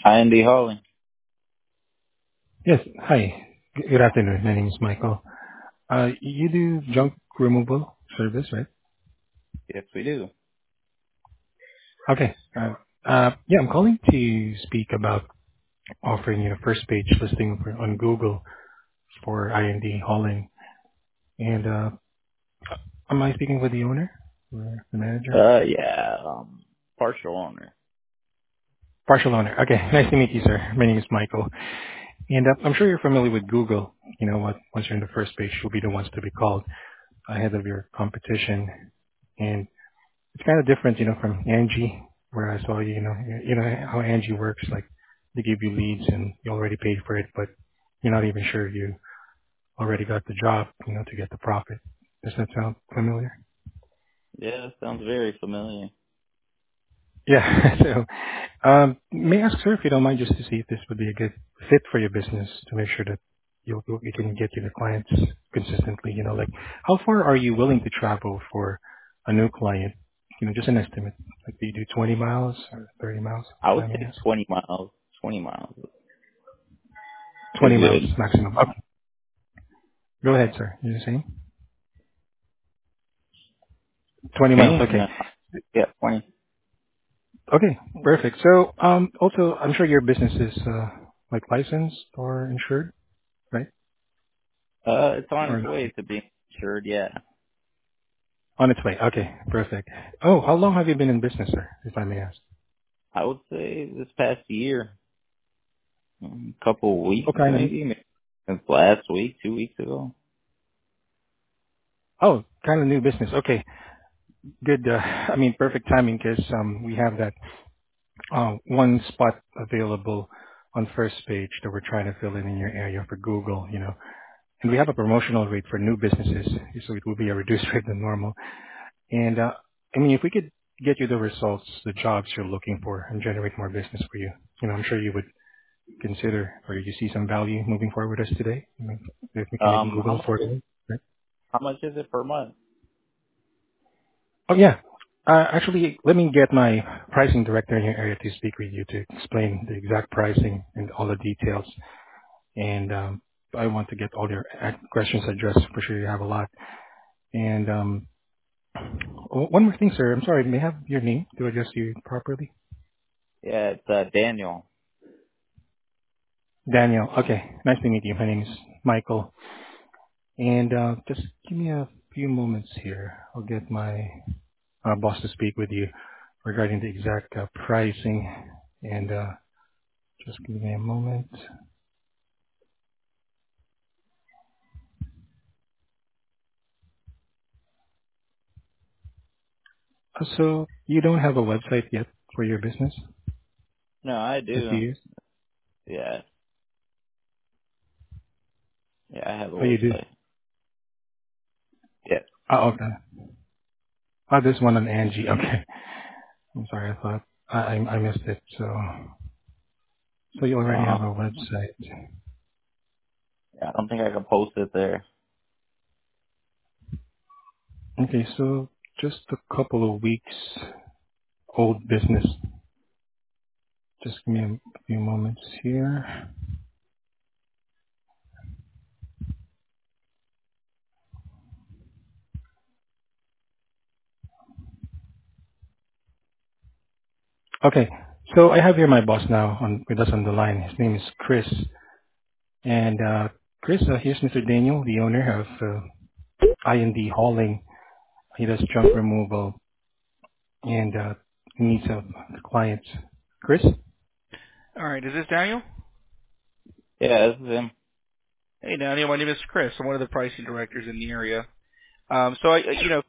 Andy Hauling. Yes. Hi. Good afternoon. My name is Michael. You do junk removal service, right? Yes, we do. Okay. Yeah, I'm calling to speak about offering you a first page listing on Google for IND hauling. And am I speaking with the owner or the manager? Yeah, partial owner. Partial owner. Okay. Nice to meet you, sir. My name is Michael. And I'm sure you're familiar with Google. You know what? Once you're in the first page, you'll be the ones to be called ahead of your competition. And it's kind of different, from Angie, where I saw you know how Angie works. Like they give you leads and you already paid for it, but you're not even sure you already got the job, to get the profit. Does that sound familiar? Yeah, that sounds very familiar. Yeah. So, may I ask, sir, if you don't mind, just to see if this would be a good fit for your business to make sure that you can get you the clients consistently. Like how far are you willing to travel for a new client? Just an estimate. Like, do you do 20 miles or 30 miles, I if would I may say ask? 20 miles. 20 miles 20 is miles good. maximum. Okay. Go ahead, sir. You're saying? 20 miles. Me? Okay. No. Yeah, 20. Okay. Perfect. So, also, I'm sure your business is, like licensed or insured, right? It's on Or its not? way to being insured, yeah. On its way. Okay. Perfect. Oh, how long have you been in business, sir, if I may ask? I would say this past year, a couple of weeks What kind of, maybe since last week, 2 weeks ago. kind of new business. Okay. Good. I mean, perfect timing because, we have that, one spot available on first page that we're trying to fill in your area for Google. And we have a promotional rate for new businesses, so it will be a reduced rate than normal. And I mean, if we could get you the results, the jobs you're looking for, and generate more business for you, I'm sure you would consider, or you see some value moving forward with us today. I mean, if we can make How Google much for is, you, right? how much is it per month? Oh yeah. Actually, let me get my pricing director in your area to speak with you to explain the exact pricing and all the details. And I want to get all your questions addressed. For sure, you have a lot. And one more thing, sir. I'm sorry. May I have your name to address you properly? Yeah, it's Daniel. Daniel. Okay. Nice to meet you. My name is Michael. And just give me a few moments here. I'll get my boss to speak with you regarding the exact pricing. And just give me a moment. So you don't have a website yet for your business No, I that do. you use? Yeah, yeah, I have a Oh, you do? website. Yeah. Oh, okay. Oh, this one on Angie. Okay. I'm sorry. I thought I missed it. So you already Uh, have a website. I don't think I can post it there. Okay. So just a couple of weeks old business. Just give me a few moments here. Okay. So I have here my boss now with us on the line. His name is Chris. And Chris, here's Mr. Daniel, the owner of IND Hauling. He does junk removal and needs clients. Chris? All right. Is this Daniel? Yeah, this is him. Hey, Daniel. My name is Chris. I'm one of the pricing directors in the area. So I